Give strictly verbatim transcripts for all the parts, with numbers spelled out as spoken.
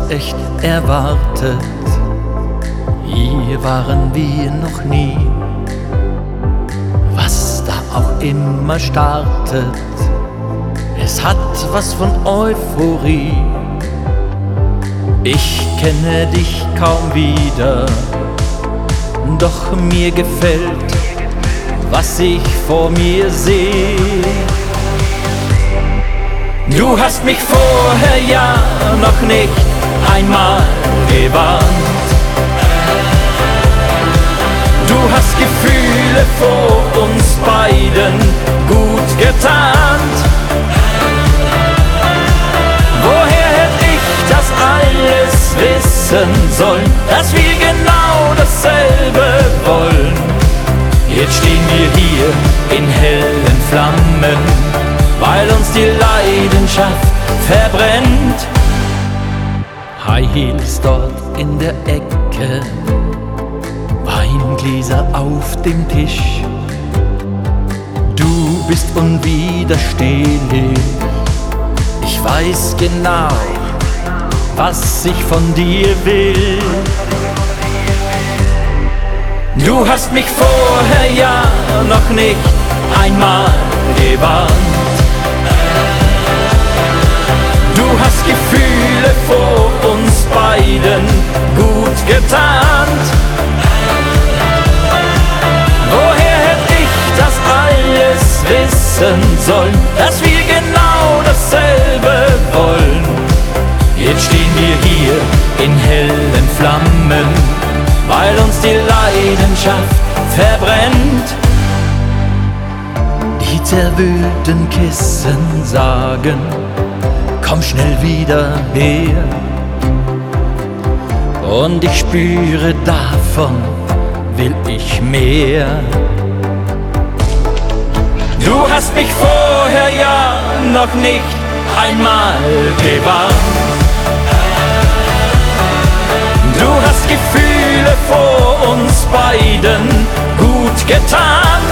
echt erwartet. Hier waren wir noch nie. Was da auch immer startet, es hat was von Euphorie. Ich kenne dich kaum wieder, doch mir gefällt, was ich vor mir sehe. Du hast mich vorher ja noch nicht einmal gewarnt. Du hast Gefühle vor uns beiden gut getarnt. Woher hätte ich das alles wissen sollen, dass wir genau dasselbe wollen? Jetzt stehen wir hier in hellen Flammen, weil uns die Leidenschaft verbrennt. High Heels dort in der Ecke, Weingläser auf dem Tisch. Du bist unwiderstehlich, ich weiß genau, was ich von dir will. Du hast mich vorher ja noch nicht einmal gewarnt. Du hast Gefühle vor uns beiden gut getarnt. Woher hätte ich das alles wissen sollen, dass wir genau dasselbe wollen? Jetzt stehen wir hier in hellen Flammen, weil uns die Leidenschaft verbrennt. Die zerwühlten Kissen sagen, komm schnell wieder her. Und ich spüre, davon will ich mehr. Du hast mich vorher ja noch nicht einmal gewarnt. Du hast Gefühle vor uns beiden gut getarnt.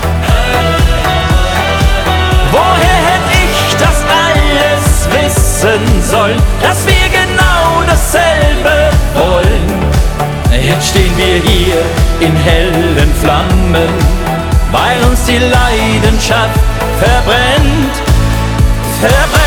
Woher hätte ich das alles wissen sollen, dass wir genau dasselbe wollen? Jetzt stehen wir hier in hellen Flammen, weil uns die Leidenschaft verbrennt, verbrennt.